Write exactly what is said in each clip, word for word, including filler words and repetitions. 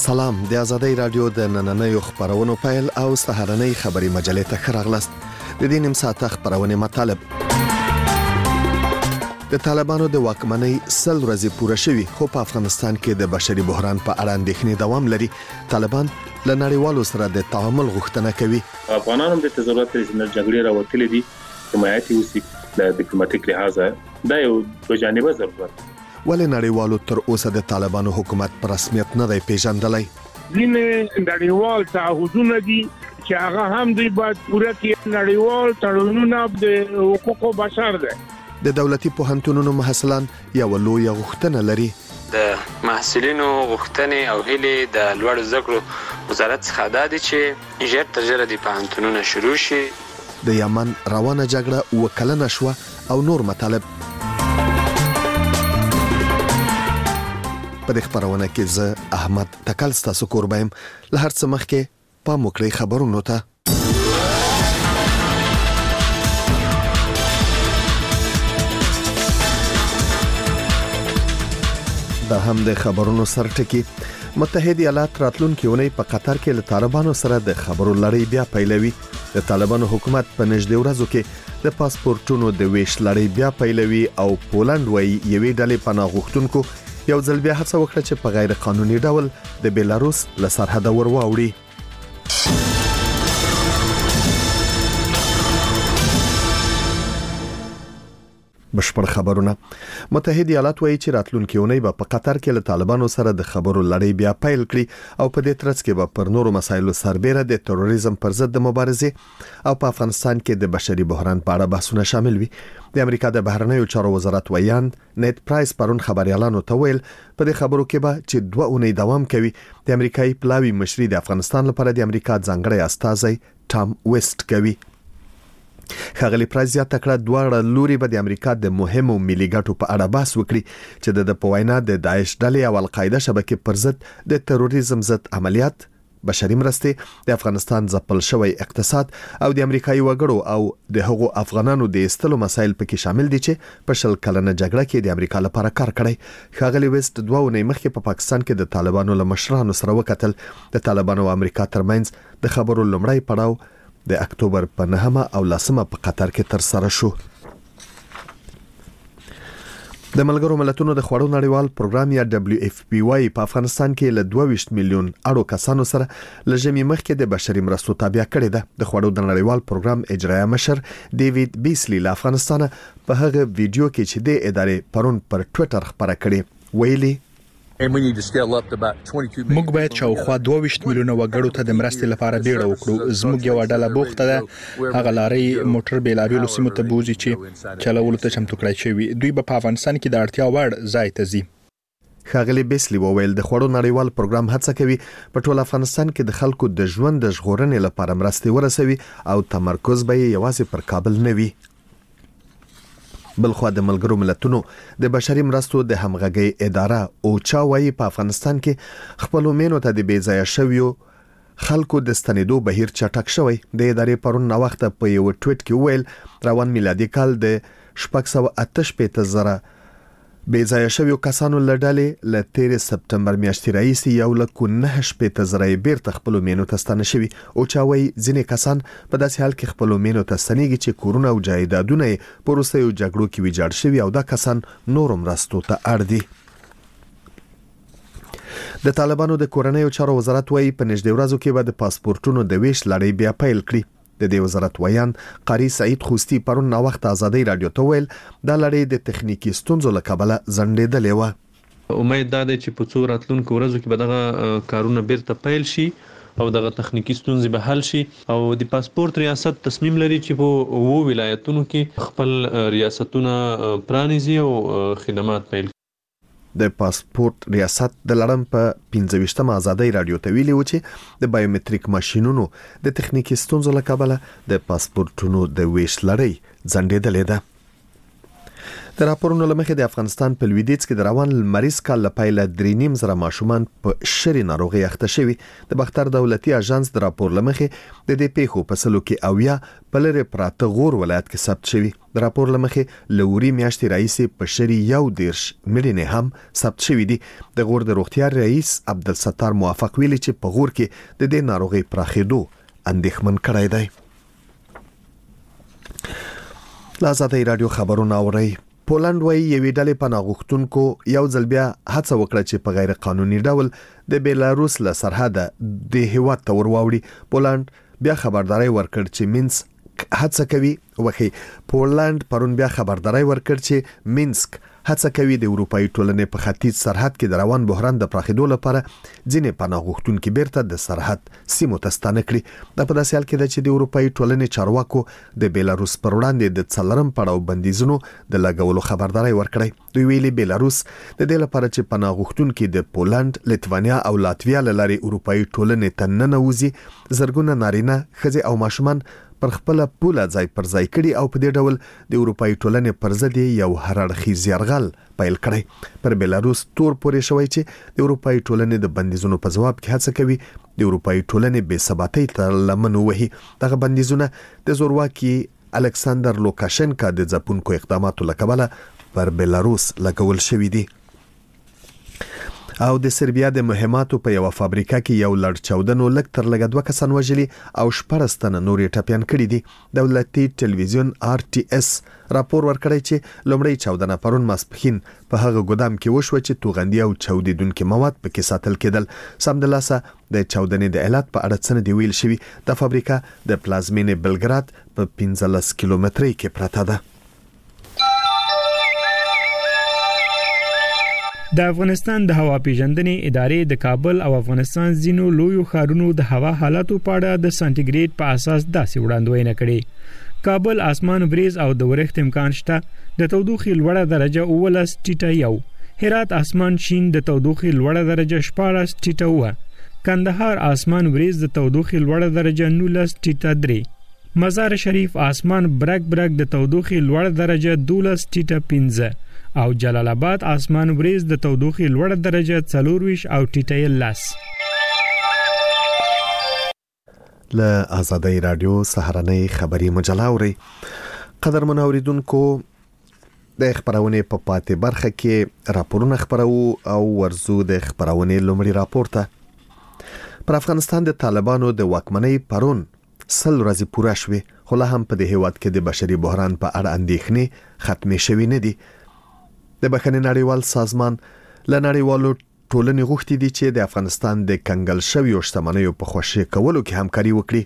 سلام د آزادۍ رادیو د نننیو خبرونو پیل او سهارنۍ خبري مجلې ته ښه راغلاست. د دې نیم ساعته خبرونه مطالب. د طالبانو د واکمنۍ سل ورځې پوره شوي خو په افغانستان کې د بشري بحران په اړه اندېښنې دوام لري. طالبان له نړیوالو سره د تعامل غوښتنه کوي. افغانانو د ضرورت لري جګړې راوتلې دي حمایتي وسی د ډیپلوماټیک لحاظه دا یو دوجانبه ضرورت. ولې نړیوالو تر اوسه د طالبانو حکومت په رسمیت نه دی پیژندلی؟ ځینې نړیوال تعهدونه دي چې هغه هم دوی باید پوره کړي. نړیوال تړونونه د حقوقو بشر دي. د دولتي پوهنتونونو محصلان یو لویه غوښتنه لري. د محصلینو غوښتنې او هیلې د لوړو زده کړو وزارت څخه دا دي چې ژر تر ژره د پوهنتونونه شروع شي. د یمن روانه جګړه وکلنه شوه او نور مطالب. په دې خبرونه کې زه احمد تکل ستاسو کوربایم. له هر څه مخکې پام وکړئ خبرونو ته. دا هم د خبرونو سرټکی. متحده ایالات راتلونکي اونۍ په قطر کې له طالبانو سره د خبرو لړۍ بیا پیلوي. د طالبانو حکومت په نږدې ورځو کې د پاسپورتونو د ویش لړۍ بیا پیلوي او پولند وایي یوې ډلې پناه غوښتونکو یو ځل بیا هڅه وکړه چې په غیر قانوني ډول د بیلاروس له سرحده ور واوړي. بشپړ خبرونه. متحده ایالات وایي چې راتلونکي اونۍ به په قطر کې له طالبانو سره د خبرو لړۍ بیا پیل کړي او په دې ترڅ کې به پر نورو مسایلو سربېره د تروریزم پر ضد د مبارزې او په افغانستان کې د بشري بحران په اړه بحثونه شامل وي. د امریکا د بهرنیو چارو وزارت ویاند نیت پرایس پرون خبريالانو ته ویل په دې خبرو کې به چې دوه اونۍ دوام کوي. د امریکایي پلاوی مشري د افغانستان لپاره د امریکا ځانګړی استازی ټام ویسټ کوي. خغلی پرایس زیاته کړه دواړه لوري به د امریکا د مهمو ملي ګټو په اړه بحث وکړي چې د په وینا د داعش ډلې او القاعده شبکې پر ضد د تروریزم ضد عملیات، بشري مرستې، د افغانستان ځپل شوی اقتصاد او د امریکایي وګړو او د هغو افغانانو د ایستلو مسایل پکې شامل دي چې په شل کلنه جګړه کې د امریکا لپاره کار کړی. خغلی ویسټ دوه اونۍ مخکې په پا پاکستان کې د طالبانو له مشرانو سره وکتل. د طالبانو او امریکا ترمنځ د خبرو لومړی پړاو د اکتوبر په نهمه او لسمه په قطر کې تر سره شو. د ملګرو ملتونو د خوړو نړیوال پروګرام یا دبليو اف پی واي په افغانستان کې له دوه ویشت میلیون اړو کسانو سره لږمې مخکې د بشري مرستو تابع کړي ده. د خوړو د نړیوال پروګرام اجرایه مشر ډیوډ بیسلی له افغانستان په هغه ویډیو کې چې د ادارې پرون پر ټوئیټر خبره کړي ویلي موږ باید شاوخوا دوه ویشت میلیونه وګړو ته د مرستې لپاره بیړه وکړو. زموږ یو ډله بوخته ده. هغه لارې موټر بیلابیلو سیمو ته بوزي چې چلولو ته چمتو کړای شوی. دوی په افغانستان کې د اړتیا وړ ځای ته ځي. خاغلی بیسلی وویل د خوړو نړیوال پروګرام هڅه کوي په ټول افغانستان کې د خلکو د ژوند د ژغورنې لپاره مرستې ورسوي او تمرکز به یوازې پر کابل نه وي. بلخوا د ملګرو ملتونو د بشري مرستو د همغږي اداره اوچا وايي په افغانستان کې خپل مینو ته د بیځایه شویو خلکو د ستنېدو بهیر چټک شوی. د ادارې پرون نو وخت په یو ټویټ کې ویل روان میلادي کال د شپږ سوه اته شپېته زره بیځایه شویو کسانو لړلې ل تیر سپتمبر میاشتې راهیسې یو لک نه شپېته زره بیرته خپل مینو ته ستنه شوي. او چاوي ځینې کسان په داسې حال کې خپل مینو ته ستنېږي چې کورونه او جایدادونه په روسیو جګړو کې ویجاړ شوي او دا کسان نور مرستو ته اړ دي. د طالبانو د کورنیو چارو وزارت وايي په نږدې ورځو کې به د پاسپورتونو د ویش لړۍ بیا پیل کړي. د دې وزارت ویان قاری سعید خوستی پرون نو وخت آزادۍ رادیو ته ویل دا لړۍ د تخنیکی ستونزو له کبله ځنډېدلې و. امید دا ده چې په څو راتلونکو ورځو کې به دغه کارونه بیرته پیل شي او دغه تخنیکی ستونزې به حل شي او د پاسپورت ریاست تصمیم لري چې په وو ولایتونو کې خپل ریاستونه پرانیزي او خدمات پیل. د پاسپورت ریاست د لړم په پنځه ویشتمه آزادۍ رادیو ته ویلي و چې د بایومټریک ماشینونو د تخنیکی ستونزو له کبله د پاسپورتونو د ویش لړۍ ځنډېدلې ده. د د راپورونو لمخې د افغانستان په لویدیځ کې د روان لمریز کال لپاره درې نیم زره ماشومان په شری ناروغي اخته شوي. د بختر دولتي اژانس د راپور لمخې د دې پیښو په سلو کې اویا په لری پراته غور ولایت کې ثبت شوي. د راپور لمخې لوري میاشتې رئیس په شری یو دیرش مړینې هم ثبت شوي دي. د غور د روغتیا رئیس عبدالستار موافق ویلي چې په غور کې د دې ناروغي پراخېدو اندېښمن کړی دی. لازمي رادیو خبرونه اوري. پولند وایي یوې ډلې پناه غوښتونکو یو ځل بیا هڅه وکړه چې په غیر قانوني ډول د بیلاروس له سرحده د هیواد ته ورواوړي. پولند بیا خبرداري ورکړ چې مینسک هڅه کوي وخی پولند پرون بیا خبرداري ورکړ چې مینسک هڅه کوي د اروپאי ټولنې په ختیځ سرحد کې د روان بحران د پراخېدو لپاره ځینې پناه غوښتونکي بیرته د سرحد سیمو ته ستانه کړي. د په داسې حال کې چې د اروپאי ټولنې چارواکو د بیلاروس پر وړاندې د څلورم پړاو بندیزونو د لګولو خبرداري ورکړې. دوی ویلي بیلاروس د دې لپاره چې پناه غوښتونکي د پولند، لیتوانیا او لاتویا له لارې اروپאי ټولنې ته ننوځي زرګونه نارینه، ښځې او ماشومان پر خپل پوله ځای پر ځای کړي او په دې ډول د اروپאי ټولنې پر ضد یو هرړخیز یرغل پیل کړی. پر بیلاروس تور پورې شوی چې د اروپאי ټولنې د بندیزونو په جواب کې هڅه کوي د اروپאי ټولنې بې ثباتۍ ته لمن وهي. دغه بندیزونه د زورواکي الکساندر لوکاشنکا د ځپونکو اقداماتو له کبله پر بیلاروس لګول شوی دي. او د سربیا د مهماتو په یو فابریکه کې یو لړ چاودنو لږ تر لږه دوه کسان وژلي او شپږ تنه نورې ټپيان کړي دي. دولتي ټلویزیون آر ټي اس راپور ورکړی چې لومړی چاودنه پرون ماسپښین په هغه ګودام کې وشوه چې توغندي او چاودیدونکي مواد پکې ساتل کېدل. سمدلاسه د چاودنې د علت په اړه څه دی ویل شوی. د فابریکه د پلازمینې بلګراد په پنځلس کیلومترۍ کې پراته ده. د افغانستان د هوا پیژندنې ادارې د کابل او افغانستان ځینو لویو ښارونو د هوا حالاتو په اړه د سانتیګریډ په اساس داسې وړاندوینه کړې. کابل اسمان وریځ او د ورښت امکان شته، د تودوخې لوړه درجه اوولس ټیټه یو، هرات اسمان شین د تودوخې لوړه درجه شپاړس ټیټه وه، کندهار اسمان وریځ د تودوخې لوړه درجه نولس ټیټه درې، مزار شریف اسمان برګ برګ د تودوخې لوړه درجه دولس ټیټه پنځه او جلال آباد اسمان وریځ د تودوخې لوړه درجه څلور ویشت او ټیټه لس. له آزادۍ رادیو سهارنۍ خبري مجله اوري. قدرمن اوریدونکو د خبرونه په پاتې برخه کې راپورونه خبرو او ورزو د خبرونه لومړی راپور ته. پر افغانستان د طالبانو د واکمنۍ پرون سل ورځې پوره شوې، خو لا هم په دې هیواد کې د بشري بحران په اړه اندېښنې ختمې شوې نه دي. د بخښنې نړیوال سازمان له نړیوالو ټولنې غوښتي دي چې د افغانستان د کنګل شویو شتمنیو په خوشي کولو کې همکاري وکړي.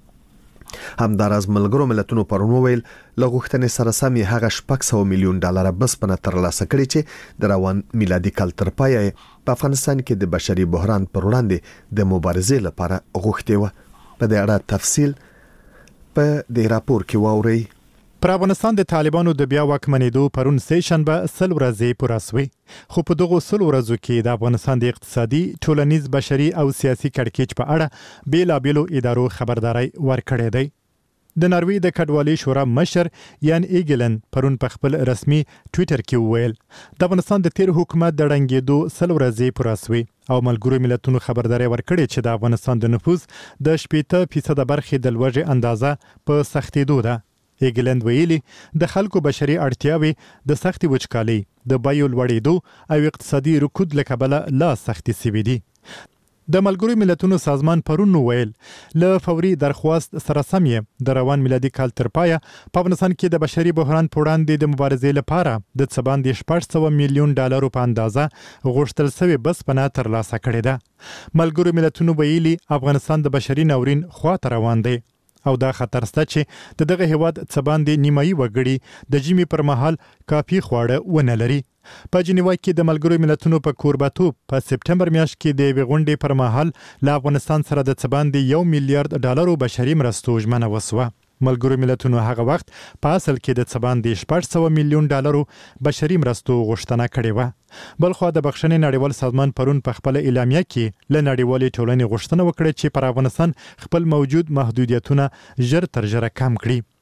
همداراز ملګرو ملتونو پرون وویل له غوښتنې سره سم یې هغه شپږ سوه میلیون ډالر بسپنه ترلاسه کړي چې د روان میلادي کال تر پایه په افغانستان کې د بشري بحران پر وړاندې د مبارزې لپاره غوښتي و. په دې اړه تفصیل په دې راپور کې واورئ. پر افغانستان د طالبانو د بیا واکمنېدو پرون سه شنبه سل ورځې پوره شوې، خو په دغه سل ورځو کې د افغانستان د اقتصادي، ټولنیز، بشري او سیاسي کړکېچ په اړه بیلابېلو ادارو خبرداري ورکړې دی. د ناروې د کډوالۍ شورا مشر یان ایګلن پرون په خپل رسمي ټوئیټر کې وویل د افغانستان د تیر حکومت د ړنګېدو سل ورځې پوره شوې او ملګرو ملتونو خبرداري ورکړې چې د افغانستان د نفوس د شپږ فیصد برخې د لوږې اندازه په سختېدو ده. ایګلند ویلي د خلکو بشري اړتیاوې د سختي وچکالۍ، د بیو لوړېدو او اقتصادي رکود له کبله لا سختي سوي دي. د ملګرو ملتونو سازمان پرون ویل له فوري درخواست سره سم یې د روان میلادي کال تر پایه په افغانستان کې د بشري بحران په وړاندې د مبارزې لپاره د څه باندې شپږ سوه میلیون ډالرو په اندازه غوښتل شوې بسپنه ترلاسه کړې ده. ملګرو ملتونو ویلي افغانستان د بشري ناورین خواته روان دی او دا خطر شته چې د دغه هیواد څه باندې نیمایي وګړي د ژمي پر مهال کافي خواړه ونه لري. په جنیوا کې د ملګرو ملتونو په کوربتوب په سپټمبر میاشت کې د یوې غونډې پر مهال له افغانستان سره د څه باندې یو میلیارډ ډالرو بشري مرستو ژمنه وسوه. ملګرو ملتونو هغه وخت په اصل کې د څه باندې شپږ سوه میلیون ډالرو بشري مرستو غوښتنه کړې وه. بلخوا د بخښنې نړیوال سازمان پرون په خپل اعلامیه کې له نړیوالې ټولنې غوښتنه وکړه چې پر افغانستان خپل موجود محدودیتونه ژر تر ژره کم کړي.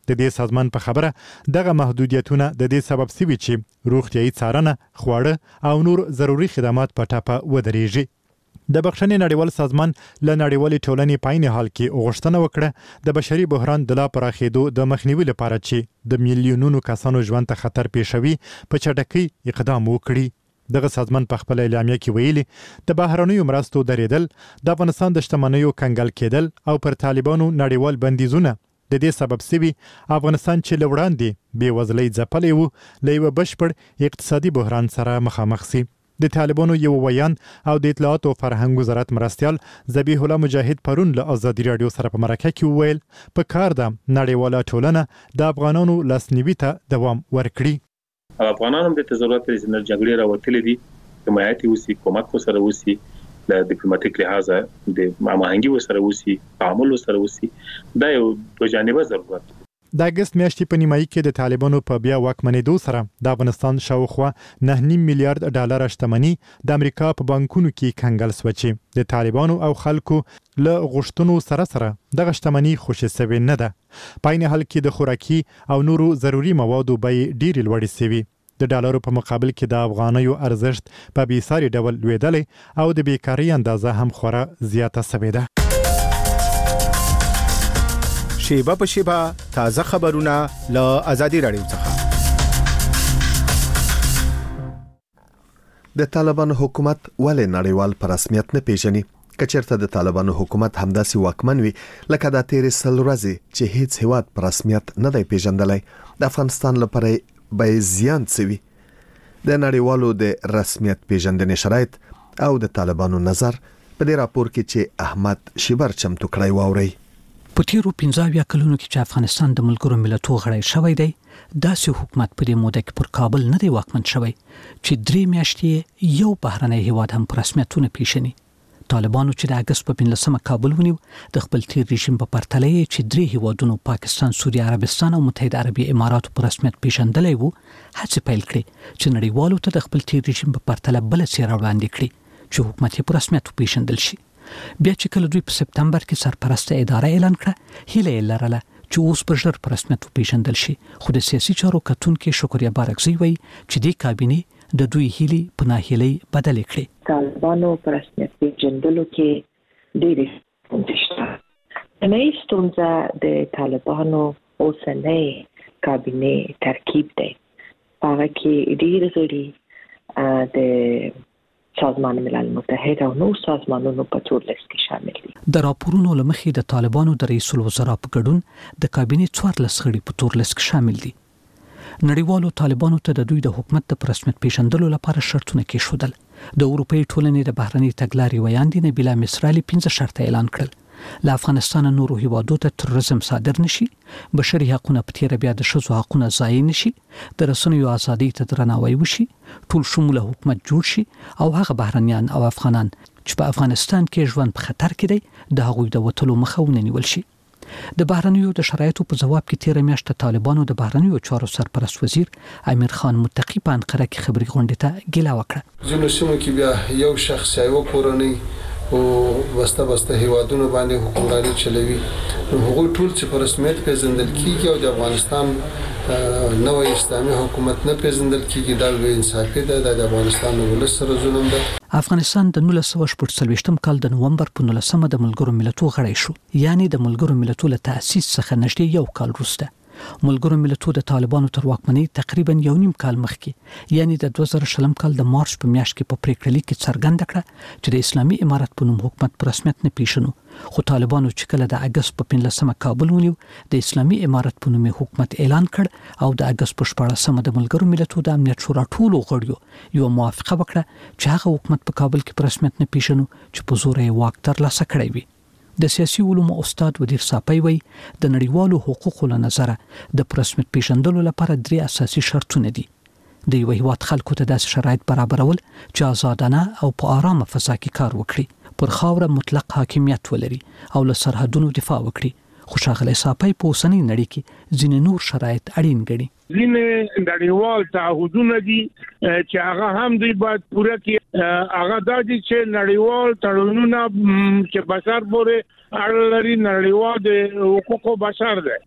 د دې سازمان په خبره دغه محدودیتونه د دې سبب سوي چې روغتيایي څارنه، خواړه او نور ضروري خدمات په ټاپه ودرېږي. د بخښنې نړیوال سازمان له نړیوالې ټولنې په عین حال کې غوښتنه وکړه د بشري بحران د لا پراخېدو د مخنیوي لپاره چې د میلیونونو کسانو ژوند ته خطر پېښوي په چټکۍ اقدام وکړي. دغه سازمان په خپل اعلامیه کې ویلي د بهرنیو مرستو درېدل، د افغانستان د شتمنیو کنګل کېدل او پر طالبانو نړیوال بندیزونه د دې سبب سوي افغانستان چې له وړاندې بېوزلۍ ځپلی و له یوه بشپړ اقتصادي بحران سره مخامخ سي. د طالبانو یو ویان او د اطلاعات او فرهنګ وزارت مرستیال ذبیح الله مجاهد پرون له ازادي راډیو سره په مرکه کې وویل په کار ده نړیواله ټولنه د افغانانو لاسنیوي ته دوام ورکړي. افغانانو د ضرورت لري چې جګړې راوتلې دي حمایت وسی، کومک سره وسی، د ډیپلوماټیک لحاظ د هماهنګي سره وسی، تعامل سره وسی. دا یو دوه جانبه ضرورت. د اگست میاشتې په نیمایي کې د طالبانو په بیا واکمنېدو سره د افغانستان شاوخوا نه نیم میلیارډ ډالر شتمني د امریکا په بانکونو کې کنګل شوه چې د طالبانو او خلکو له غوښتنو سره سره دغه شتمني خوشې سوې نه ده. په عین حال کې د خوراکي او نورو ضروري موادو بیې ډېرې لوړې سوي. د ډالرو په مقابل کې د افغانیو ارزښت په بېساري ډول لوېدلی او د بیکارۍ اندازه هم خورا زیاته سوې ده. شیبه په شیبه تازه خبرونه له ازادي راډیو څخه. د طالبانو حکومت ولې نړیوال په رسمیت نه پیژني؟ کچېرته د طالبانو حکومت همداسې واکمن وي لکه د تیرې سل ورځې چې هیڅ هیواد په رسمیت نه دی پیژندلی، د افغانستان لپاره به زیان سوي. د نړیوالو د رسمیت پیژندنې شرایط او د طالبانو نظر په دې راپور کې چې احمد شیبر چمتو کړی واوري. په تیرو پنځه اویا کلونو کې چې افغانستان د ملګرو ملتونو غړی شوی دی، داسې حکومت په دې موده کې پر کابل نه دی واکمن شوی چې درې میاشتې یو بهرنی هیواد هم په رسمیت نه پیژني. طالبانو چې د اگست په پنځلسمه کابل ونیو، د خپل تیر رژیم په پرتله چې درې هیوادونو پاکستان، سوریه عربستان او متحده عربي امارات په رسمیت پیژندلای وو، هڅه پیل کړې چې نړیوالو ته د خپل تیر رژیم په پرتله بل څیره وړاندې کړي چې حکومت یې په رسمیت پیژندل شي. بیا چې کله دوی په سپتمبر کې سرپرسته اداره اعلان کړه، هیله یې لرله چې اوس به ژر په رسمیت پیژندل شي. خو د سیاسي چارو کتونکي شکریا بارکزی وایي چې دې کابینې د دوی هیلې په ناهیلۍ بدلې کړې. طالبانو په رسمیت پیژندلو کې ډېرې ستونزې شته. نه ستونزه د طالبانو اوسنۍ کابینې ترکیب دی. هغه کې ډېر غړي د سازمان ملل متحد او نور سازمانونو په تور لیست کې شامل دي. د راپورونو لمخې د طالبانو د رئیس الوزرا په ګډون د کابینې څوارلس غړي په تور لیست کې شامل دي. نړیوالو طالبانو ته د دوی د حکومت د رسمیت پیژندلو لپاره شرطونه کېښودل. د اروپאי ټولنې د بهرني تګلارې ویاندې نبیله مصرالي پنځه شرطه اعلان کړل. له افغانستان نورو هیوادو ته تروریزم صادر نشي، بشري حقوقونه په تیر بیا د ښځو حقوقونه ضایع نشي، د رسنیو ازادي ته درناوی وشي، ټول شموله حکومت جوړ شي او هغه بهرنیان او افغانان چې په افغانستان کې ژوند په خطر کې دی د هغوی د وټلو مخه ونیول شي. د بهرنیو د شرایطو په جواب کې تیر میاشت طالبانو د بهرنیو چارو سرپرست وزیر امیر خان متقی په انقره کې خبري غونډه ته ګیلا وکړه. ځینو سیمو کې بیا یو شخص یو کورنۍ او واسطه واسطه هیوادونو باندې حکومرانی چلوي، نو هغه ټول چې په رسمیت پیژندل کیږي او د افغانستان نوې اسلامي حکومت نه پیژندل کیږي، دا به انصافي ده. د افغانستان ولس سره ظلم ده. افغانستان د نولس سوه شپږ څلوېښتم کال د نومبر په نولسمه د ملګرو ملتونو غړی شو، یعنی د ملګرو ملتونو له تأسیس څخه نږدې یو کال وروسته. ملګرو ملتونو د طالبانو تر واکمنۍ تقریبا یو نیم کال مخکې، یعنی د دوه زره شلم کال د مارچ په میاشت کې په پریکړه لیک کې څرګنده کړه چې د اسلامي امارت په نوم حکومت په رسمیت نه پیژنو. خو طالبانو چې کله د اگست په پنځلسمه کابل ونیو، د اسلامي امارت په نوم حکومت اعلان کړ او د اگست په شپاړسمه د ملګرو ملتونو د امنیت شورا ټولو غړیو یو موافقه وکړه چې هغه حکومت په کابل کې په رسمیت نه پیژنو چې په زور یې واک ترلاسه کړی وي. د سیاسي علومو استاد ودیر صاپی وایي د نړیوالو حقوقو له نظره د رسمیت پیژندلو لپاره درې اساسي شرطونه دي. د یو هیواد خلکو ته داسې شرایط برابرول چې آزادانه او په آرامه فضا کې کار وکړي، پر خاوره مطلق حاکمیت ولري او له سرحدونو دفاع وکړي. خو ښاغلی صاپی په اوسنۍ نړۍ کې ځینې نور شرایط اړین ګڼي. ځینې نړیوال تعهدونه دي چې هغه هم دوی باید پوره کړي. هغه دا دي چې نړیوال تړونونه چې بشر پورې اړه لري، نړیوال د حقوقو بشر دی.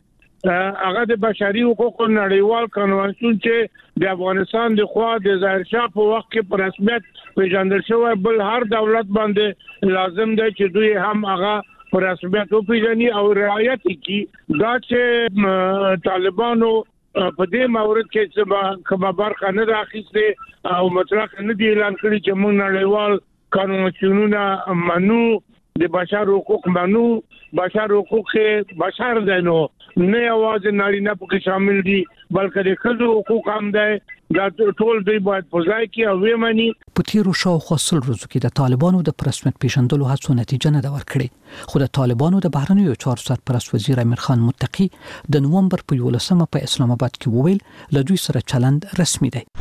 هغه د بشري حقوقو نړیوال کنوانسیون چې د افغانستان د خوا د ظاهر شاه په وخت کې په رسمیت پیژندل شوی بل هر دولت باندې لازم دی چې دوی هم هغه په رسمیت وپیژني او رعایت کړي. دا چې طالبانو په دې مورد کې چې کومه برخه نه راخیسته او مطلق نه دی اعلان کړی چې موږ نړیوال کنوانسیونونه منو د بشر حقوق منو بشر حقوق بشر دی نو نه یوازې نارینه پکې شامل دي بلکې د ښځو حقوق هم دی دا ټول دوی باید په ځای کې او ومني. په تیرو شاوخوا سل ورځو کې د طالبانو د رسمیت پیژندلو هڅو نتیجه نه ده ورکړې خو د طالبانو د بهرنیو چارو سرپرست وزیر امیر خان متقی د نومبر په یولسمه په اسلام آباد کې وویل له دوی سره چلند رسمي دی.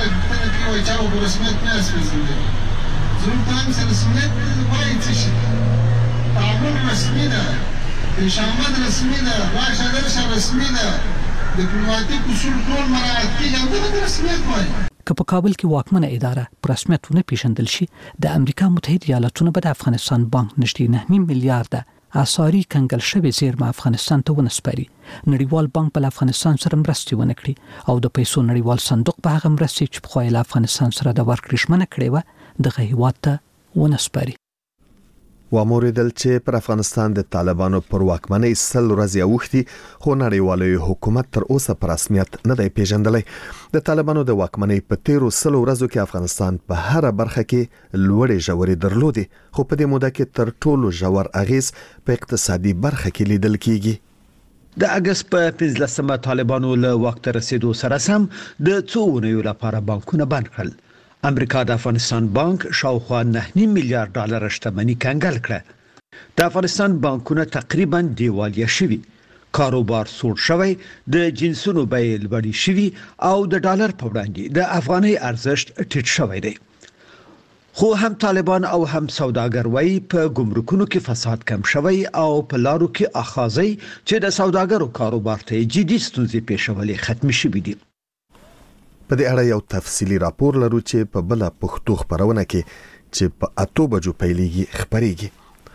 زموږ هم رسمیت وایي چې تعامل رسمي ده پیشامد رسمي ده راشه درشه رسمي ده ډیپلوماټیک اصول ټول مراعات کیږي دا رسمیت وایي. که په کابل کې واکمنه اداره پر رسمیت ونه پیژندل شي د امریکا متحده ایالاتونو به د افغانستان بانک نږدې نه میلیارډ اساري کنګل شوی زیرمه افغانستان ته ونسپاري. نړیوال بانک په افغانستان سره مرستې ونه کړي او د پیسو نړیوال صندوق په هغه مرستې چې په خوایله افغانستان سره د ورکړې شمنه کړې و دغه هیواد ته ونسپاري. واموریدل چې پر افغانستان د طالبانو پر واکمنۍ سل ورځې اوښتي خو نړیوالي حکومت تر اوسه پر رسمیت نه دی پیژندلی. د طالبانو د واکمنۍ په تیرو سل ورځو کې افغانستان په هر برخه کې لوړې ژورې درلودي خو په دې موده کې تر ټولو ژور اغیز په اقتصادي برخه کې لیدل کیږي. د اگست په پنځلسمه طالبانو له وخت رسیدو سره سم د څو ونیو لپاره بانکونه بند کړل. امریکا د افغانستان بانک شاوخوا نه میلیارډ ډالر شتمنۍ کنګل کړه. د افغانستان بانکونه تقریبا دیوالیه شوي، کاروبار سوړ شوی، د جنسونو بیې لوړې شوي او د ډالر په وړاندې د افغانۍ ارزښت ټیټ شوی دی. خو هم طالبان او هم سوداګر وایي په ګمرکونو کې فساد کم شوی او په لارو کې اخاذي چې د سوداګرو کاروبار ته جدي ستونزې پیښولې ختم شوي دي. په دې اړه یو تفصیلی راپور لرو چې په بل پښتو خبرونه کې چې په اتو بجو پیلېږي خبريږي.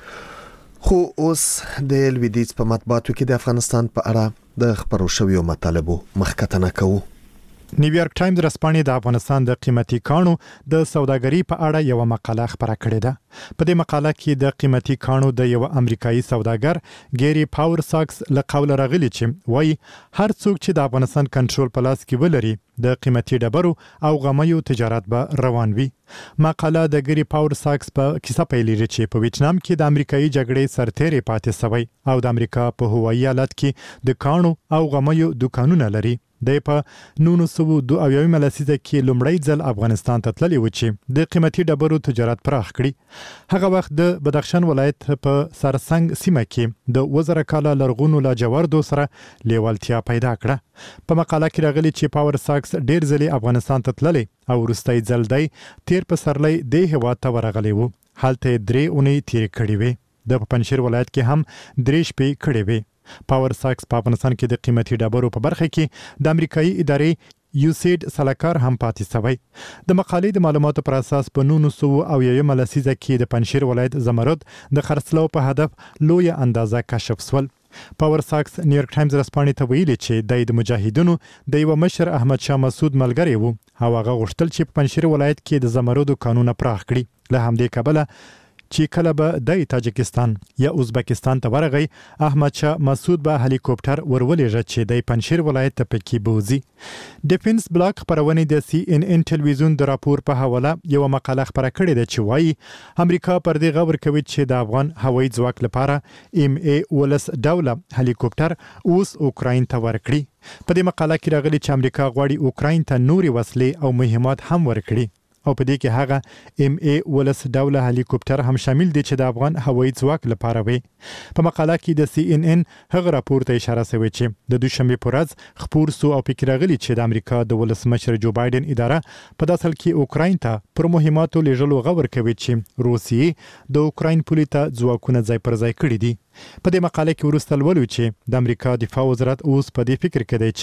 خو اوس د لویدیځ په مطبوعاتو کې د افغانستان په اړه د خبرو شویو مطالبو مخکتنه کوو. نیویارک ټایمز رسپانې د افغانستان د قیمتي کانو د سوداګرۍ په اړه یو مقاله خبره کړې ده. په دې مقاله کې د قیمتي کانو د یو امریکایي سوداګر ګيري پاور ساکس له قوله راغلي چې وایي هر څوک چې د افغانستان کنټرول په لاس کې ولري د قیمتي ډبرو او غمیو تجارت به روان وي. مقاله د ګيري پاور ساکس په کیسه پیلېږي چې په ویتنام کې د امریکایي جګړې سرتېري پاتې سوی او د امریکا په هوایي ایالت کې د کانو او غمیو دکانونه لري. د په نونو سو دو اویاوي ملسیزه کې لومړی ځل افغانستان ته تللی و چې د قیمتي ډبرو تجارت پراخ کړي. هغه وخت د بدخشان ولایت په سرسنګ سیمه کې د وزره کاله لرغونو لاجوردو سره لیوالتیا پیدا کړه. په مقاله کې راغلي چې پاور ساکس ډیر ځلې افغانستان ته تللی او وروستۍ ځل دی تیر پسرلی د هیواد ته ورغلی وو. هلته درې اونۍ تیر کړي وي. د پنځشیر ولایت کې هم درې شپې کړي وي. پاور ساکس په افغانستان کې د قیمتي ډبرو په برخه کې د امریکایي ادارې یوسید سلاکار هم پاتې سوی. د مقالې د معلوماتو پر اساس په نونو سو او یوه لسیزه کې د پنځشیر ولایت زمرد د خرڅلاو په هدف لوی اندازه کشف سول. پاور ساکس نیویارک ټایمز رسپانې ته ویلي چې د مجاهدینو د یو مشر احمد شاه مسعود ملګری وو. هغه غوښتل چې په پنځشیر ولایت کې د زمردو قانون پراخ کړي. له همدې کبله چې کله به د تاجکستان یا ازبکستان ته ورغی احمد شاه مسعود به هلیکوپټر ورولېږي چې د پنځشیر ولایت ته پکې بوزي. ډیفنس بلاک خبرونه د سی ان ان ټلویزیون د راپور په حواله یو مقاله خبره کړې ده چې وایي امریکا پر دې غور کوي چې د افغان هوایي ځواک لپاره ام ای ولس ډوله هلیکوپټر اوس اوکراین ته ورکړي. په دې مقاله کې راغلي چې امریکا غواړي اوکراین ته نوري وسلې او مهمات هم ورکړي او په دې کې هغه ام ای ولس ډوله هلیکوپټر هم شامل دي چې د افغان هوایي ځواک لپاره وي. په مقاله کې د سی ان ان هغه راپور ته اشاره شوی چې د دوشنبه په ورځ خبر سو او فکر راغلی چې د امریکا د ولسمشر جو بایدن اداره په داسل کې اوکراین ته پر مهماتو لېږلو غور کوي چې روسیې د اوکراین پولي ته ځواکونه ځای پر ځای کړي دي. په دې مقاله کې ورسته ولول چې د امریکا دفاع وزارت اوس په دې فکر کې دی چې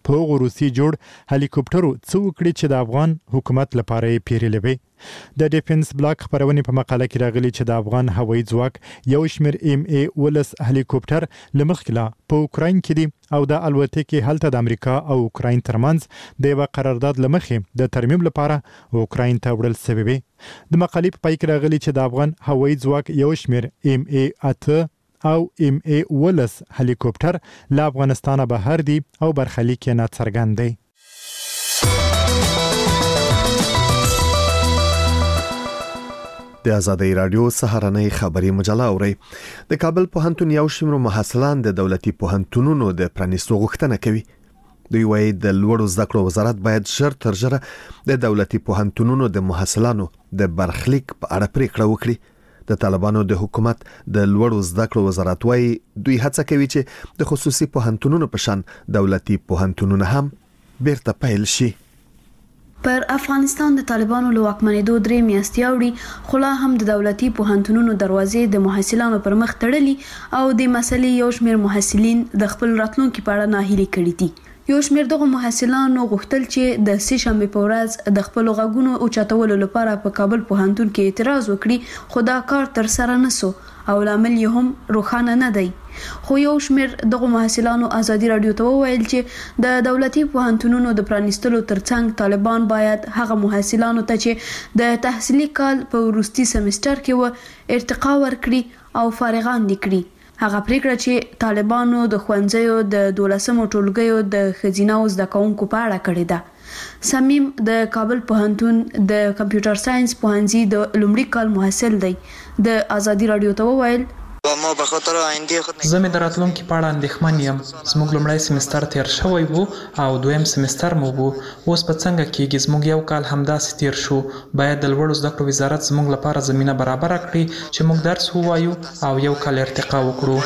په روسي جوړ هلیکوپټرو څو کړي چې د افغان حکومت لپاره یې پیرلوي. د ډیفنس بلاک خبرونه په مقاله کې راغلي چې د افغان هوایي ځواک یو شمېر ایم ای ولس هلیکوپټر لمخکله په اوکراین کې دي او د الوتکې هلته د امریکا او اوکراین ترمنځ د یو قرارداد لمخې د ترمیم لپاره اوکراین ته وړل شوی وي. د مقالې په پای کې راغلي چې د افغان هوایي ځواک یو شمېر ایم ای اته او ایم ای ولس هلیکوپټر له افغانستانه بهر دي او برخلیک یې ناڅرګند دی. د آزادۍ رادیو سهارنۍ خبري مجله اوري. د کابل پوهنتون یو شمېر محصلان د دولتي پوهنتونونو د پرانیستو غوښتنه کوي. دوی وایي د لوړو زده کړو وزارت باید ژر تر ژره د دولتي پوهنتونونو د محصلانو د برخلیک په اړه پریکړه وکړي. د طالبانو د حکومت د لوړو زده کړو وزارت وایي دوی هڅه کوي چې د خصوصي پوهنتونونو په شان دولتي پوهنتونونه هم بیرته پیل شي. پر افغانستان د طالبانو له واکمنېدو درې میاشتې اوړي، خو لا هم د دولتي پوهنتونونو دروازې د محصلانو پر مخ تړلي او د مسلې یو شمېر محصلین د خپل راتلونکي په اړه ناهیلي کړي دي. یو شمېر دغه محصلانو غوښتل چې د سې شنبې په ورځ د خپل غږونو اوچتولو لپاره په کابل پوهنتون کې اعتراض وکړي، خو دا کار تر سره نسو او لامل یې هم روښانه نه دی. خو یو شمېر دغه محصلانو ازادي رادیو ته وویل چې د دولتي پوهنتونونو د پرانیستلو ترڅنګ طالبان باید هغه محصلانو ته چې د تحصیلي کال په وروستي سمستر کې و ارتقا ورکړي او فارغان دي کړي. هغه پریکړه چې طالبانو د ښوونځیو د دولسمو ټولګیو د ښځینه او زده کوونکو په اړه کړې ده. صمیم د کابل پوهنتون د کمپیوټر ساينس پوهنځي د لومړي کال محصل دی. د آزادي رادیو ته وویل ما به خاطر آینده خود زه مې د راتلونکي په اړه اندېښمن یم. زموږ لومړی سمستر تیر شوی وو او دویم سمستر مو وو. اوس په څنګه کېږي؟ زموږ یو کال همداسې تیر شو. باید د لوړو زده کړو وزارت زموږ لپاره زمینه برابره کړي چې موږ درس ووایو او یو کال ارتقا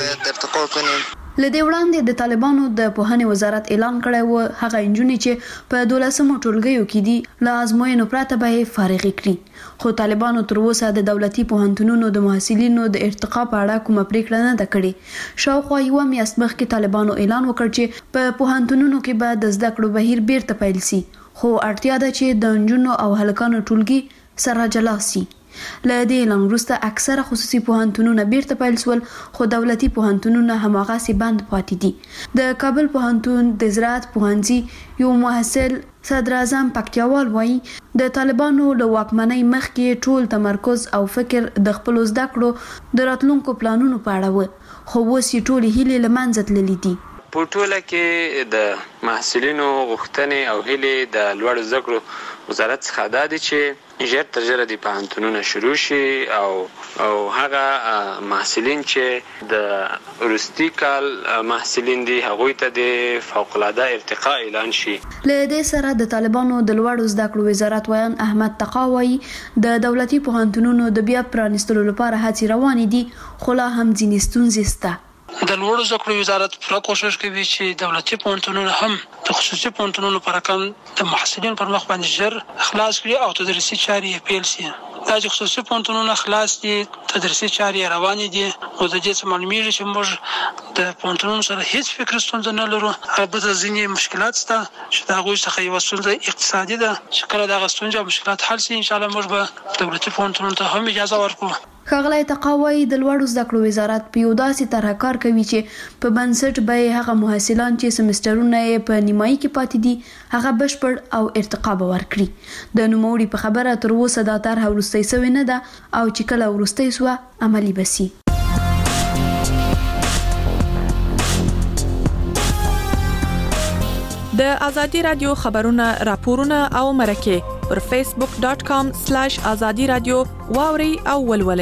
وکړو. لدې وړاندې د طالبانو د پوهنې وزارت اعلان کړی و هغه انجونې چې په دولسمو ټولګیو کې دي له ازموینو پرته به یې فارغې کړي. خو طالبانو تر اوسه د دولتي پوهنتونونو د محصلینو د ارتقا په اړه کومه پریکړه نه ده کړې. شاوخوا یوه میاشت مخکې طالبانو اعلان وکړ چې په پوهنتونونو کې به د زده کړو بهیر بیرته پیل شي، خو اړتیا ده چې د نجونو او هلکانو ټولګي سره جلا شي. له دې اعلان وروسته اکثره خصوصي پوهنتونونه بیرته پیل شول، خو دولتي پوهنتونونه هماغسې بند پاتې دي. د کابل پوهنتون د زراعت پوهنځي یو محصل صدر اعظم پکتیاوال وایي د طالبانو له واکمنۍ مخکې ټول تمرکز او فکر د خپل زده کړو د راتلونکو پلانونو په اړه و، خو اوس یې ټولې هیلې له منځه تللې دي. په ټوله کې د محصلینو غوښتنې او هیلې د لوړو زده کړو وزارت څخه دا دي چې ژر تر ژره د پوهنتونونه شروع شي او او هغه محصلین چې د وروستي کال محصلین دي هغوی ته د فوق العاده ارتقا اعلان شي. له دې سره د طالبانو د لوړو زده کړو وزارت ویان احمد تقاوی د دولتي پوهنتونونو د بیا پرانیستلو لپاره هڅې روانې دي، خو لا هم ځینې ستونزې شته. د لوړو زده کړو وزارت پوره کوشش کوي چې دولتي پوهنتونونه هم د خصوصي پوهنتونونو په رقم د محصلینو پر مخ باندې ژر خلاص کړي او تدریسي چارې یې پیل شي. دا چې خصوصي پوهنتونونه خلاص دي، تدریسي چارې یې روانې دي، نو د دې څه معلومیږي چې موږ د پوهنتونونو سره هیڅ فکري ستونزه نه لرو. البته ځینې مشکلات شته چې د هغوی څخه یوه ستونزه اقتصادي ده، چې کله دغه ستونزې او مشکلات حل شي انشاءالله موږ به دولتي پوهنتونونو ته هم اجازه ورکړو. ښاغلی تقاوی د لوړو زده کړو وزارت په یو داسې طرحه کار کوي چې په بنسټ به یې هغه محصلان چې سمسترونه یې په نیمایي کې پاتې دي هغه بشپړ او ارتقا به ورکړي. د نوموړي په خبره تر اوسه دا طرحه وروستۍ سوې نه ده او چې کله وروستۍ سوه عملي به سي. د آزادي رادیو خبرونه، راپورونه او مرکه پر فیسبوک ډاٹ کام سلیش آزادي رادیو واوري او ولولئ.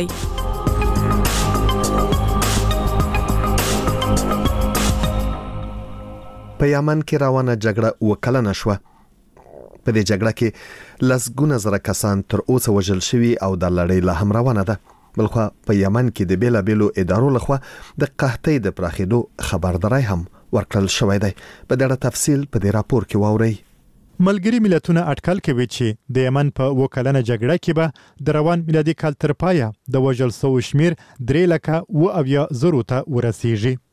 په یمن کې روانه جګړه وکړه شوه. په دې جګړه کې لسګونه زره کسان تر اوسه وژل شوي او د لړۍ لا هم روانه ده. بلخوا په یمن کې د بیلابیلو ادارو لخوا د قحطۍ د پراخېدو خبرداری هم ورکړل شوی دی. په دې تفصیل په دې راپور کې واورئ. ملګری ملتونه اټکل کوي چې د یمن په وکلنه جګړه کې به د روان میلادي کال تر پایه د وژل شوو شمیر درې لکه و اویا زرو ته ورسیږي.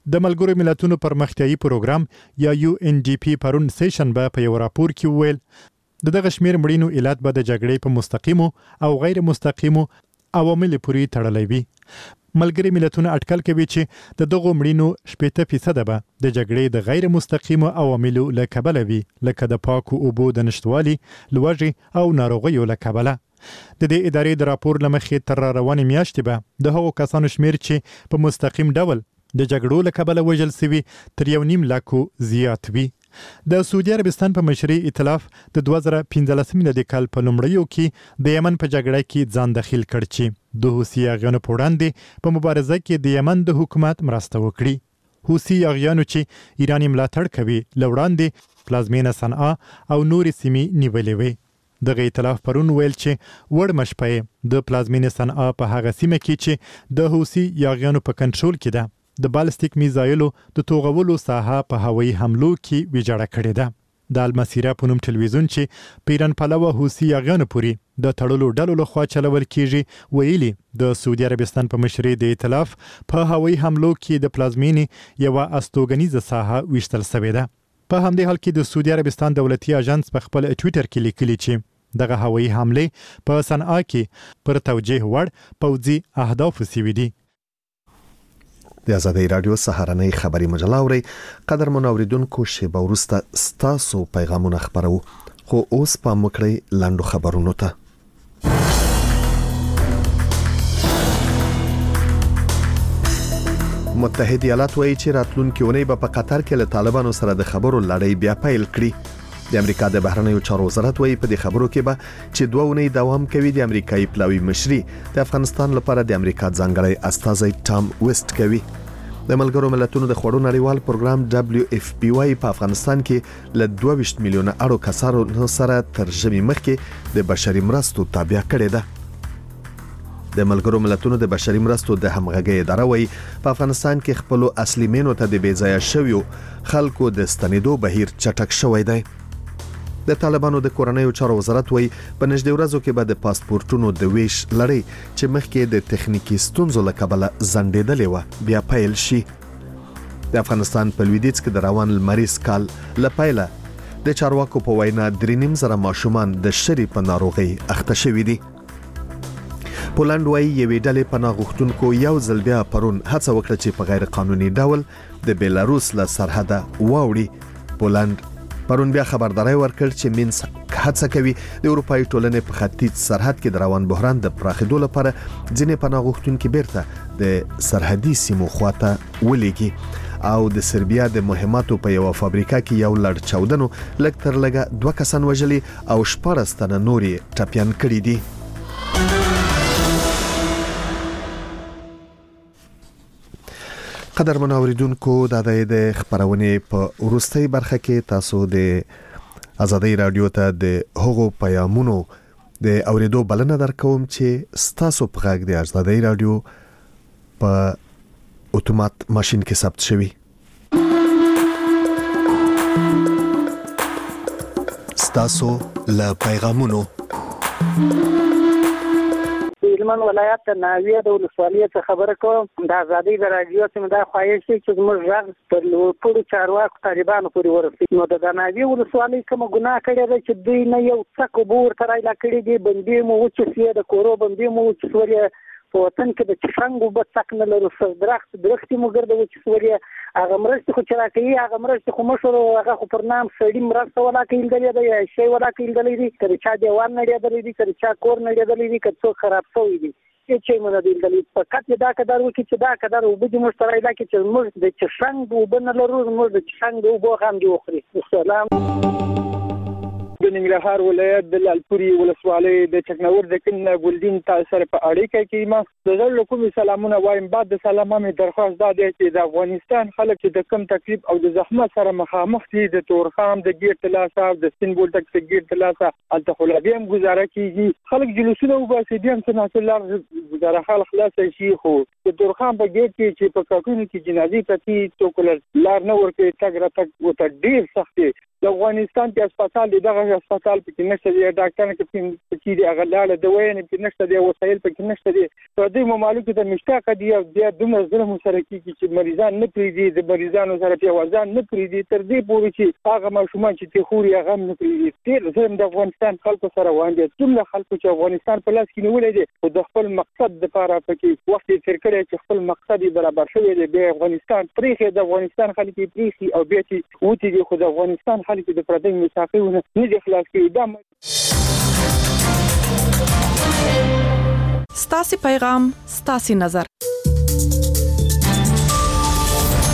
د ملګرو ملتونو پرمختیایي پروګرام یا یو ان ډي پی پرون سیشن به په یو راپور کې ویل د دغه شمیر مړینو علت به د جګړې په مستقیمو او غیر مستقیمو عوامل پورې تړلی وي. ملګري ملتونه اټکل کوي چې د دغو مړینو شپږ فیصد به د جګړې د غیر مستقیمو عواملو له کبله وي، لکه د پاکو اوبو د نشټوالي، لوږې او ناروغیو له کبله. د دې ادارې د راپور لمخې تر روانې میاشتې به د هغو کسانو شمیر چې په مستقیم ډول د جګړو له کبله وژل سوي تر یو نیم لاکو زیات وي. د سعودي عربستان په مشرۍ ائتلاف د دوه زره پنځلسم میلادي کال په لومړیو کې د یمن په جګړه کې ځان دخیل کړ چې د حوثي اغیانو په وړاندې په مبارزه کې د یمن د حکومت مرسته وکړي. حوثي اغیانو چې ایران ملاتړ کوي له وړاندې پلازمینه صنعا او نورې سیمې نیولې وې. دغه ائتلاف پرون ویل چې وړ مشپې د پلازمینه صنعا په هغه سیمه کې چې د حوثي اغیانو په کنټرول کې ده د بالستیک میزایلو د توغولو ساحه په هوایي حملو کې ویجاړه کړې ده. د المسیره په نوم ټلویزیون چې پیران پلوه حوثي اغیانو پورې د تړلو ډلو لخوا چلول کیږي ویلي د سعودي عربستان په مشرۍ د ائتلاف په هوایي حملو کې د پلازمینې یوه استوګنیزه ساحه ویشتل شوې ده. په همدې حال کې د سعودي عربستان دولتي اژانس په خپل ټویټر کې لیکلي چې دغه هوایي حملې په صنعا کې پر توجیه وړ پوځي اهداف سوي دي. د آزادۍ رادیو سهارنۍ خبري مجله اوري. قدر منوریدونکو شیبه وروسته ستاسو پیغامونه خبرو، خو اوس پام وکړئ لاندو خبرونو ته. متحده ایالات وایي چې راتلونکي اونۍ به په قطر کې له طالبانو سره د خبرو لړۍ بیا پیل کړي. د امریکا د بهرنیو چارو وزارت وایي په دې خبرو کې به چې دوه اونۍ دوام کوي. د امریکایي پلاوي مشري د افغانستان لپاره د امریکا ځانګړی استازی ټام ویسټ کوي. د ملګرو ملتونو د خوړو نړیوال پروګرام دبليو اف پی وايي په افغانستان کې له دوه ویشت میلیونه اړو کسانو سره تر ژمي مخکې د بشري مرستو تابع کړي ده. د ملګرو ملتونو د بشري مرستو د همغږي اداره وایي په افغانستان کې خپل اصلي مینو ته د بیځایه شویو خلکو د ستنېدو بهیر چټک شوی دی. د طالبانو د کورنیو چارو وزارت وایي په نږدې ورځو کې به د پاسپورتونو د ویش لړۍ چې مخکې د تخنیکی ستونزو له کبله ځنډېدلې وه بیا پیل شي. د افغانستان په لویدیځ کې د روان لمریز کال له پیله د چارواکو په وینا درې نیم زره ماشومان د شری په ناروغۍ اخته شوي دي. پولند وایي یوې ډلې پناه غوښتونکو یو ځل بیا پرون هڅه وکړه چې په غیر قانوني ډول د بیلاروس له سرحده واوړي. پولند پرون بیا خبرداري ورکړ چې مینسک هڅه کوي د اروپאי ټولنې په ختیځ سرحد کې د روان بحران د پراخېدو لپاره ځینې پناه غوښتونکي بیرته د سرحدي سیمو خواته ولېږي او د سربیا د مهماتو په یو فابریکه کې یو لړ چاودنو لږ تر لږه دوه کسان وژلي او شپږ تنه نوري ټپيان کړي دي. قدر منوریدونکو د د خبرونې په وروستۍ برخه کې تاسو د آزادۍ رادیو ته د هغو پیغامونو د اوریدو بلنه درکوم چې ستاسو په غږ د آزادۍ رادیو په اتومات ماشين کې ثبت شوی. ستاسو له پیغامونو هلمند ولایت د ناویه د ولسوالۍ څخه خبره کوم. د آزادۍ د رادیو څخه دا خواهش دی چې موږ غږ پر لوړپوړو چارواکو طالبانو پورې ورسوي. نو د ناویه ولسوالۍ کومه ګناه کړې ده چې دوی نه یو څک اوبه ورته رایله کړي دي، بندې مو وچې د کورو بندې مو وچې په وطن کې د چفنګ اوبه څک نه لرو، درخت درختې مو ګرده وچې هغه مرستې خو چې راکوي هغه مرستې خو مشر هغه خو پر نام سړي مرسته ولا کېدلې ده یا شی ولا کېدلې دي، که چا دیوال نړېدلې دي، که چا کور نړېدلې دي، که څوک خراب شوی دي، هیڅ شی مو نه دی لیدلی. فقط دا قدر وکړي چې دا قدر اوبه دې موږ ته رایله کړي چې موږ د چفنګ اوبه نه لرو، موږ د چفنګ د اوبو غم دې وخوري. السلام د ننګرهار ولایت د لالپوري ولسوالۍ د چکنور د کن ګلدین تاسو سره په اړیکه کې ما د زړه کوم سلامونه وایم. بعد د سلامه مې درخواست دا دی چې د افغانستان خلک چې د کم تکلیف او د زحمت سره مخامخ دي، د تورخام د ګیر تلاسه او د سپین بولټک د ګیر تلاسه الته خلابي هم گزاره کیږي، خلک جلوسونه وباسي، دي هم څنګه لار گزاره خال خلاص شي. خو د تورخام په ګیر کې چې په کاکونو کې جنازي پتی څوک لار نه ورکې تګ را تګ وته ډیر سخت د افغانستان په هسپتال دغه هسپتال کې نشته دی ډاکټر کې دی هغه لاله د وینې کې نشته دی وسایل په نشته دي په دې ممالکو ته مشتاق دي او بیا دومره ظلم سره کیږي چې مریضان نه پریږدي د مریضانو سره په وزن نه پریږدي تر دې پورې چې هغه ماشومان چې ته خوري هغه نه پریږدي ډېر ظلم د افغانستان خلکو سره وانه ټول خلکو چې افغانستان په لاس کې نیولې دي او د خپل مقصد لپاره پکې وخت یې تیر کړی چې خپل مقصد برابر شوی دی د افغانستان پریخي د افغانستان خلک پریخي او بیا چې وتی دي خو د افغانستان خلک د پردي میثاقونه نه دي خلاص کړي دا ستاسي پیغام ستاسي نظر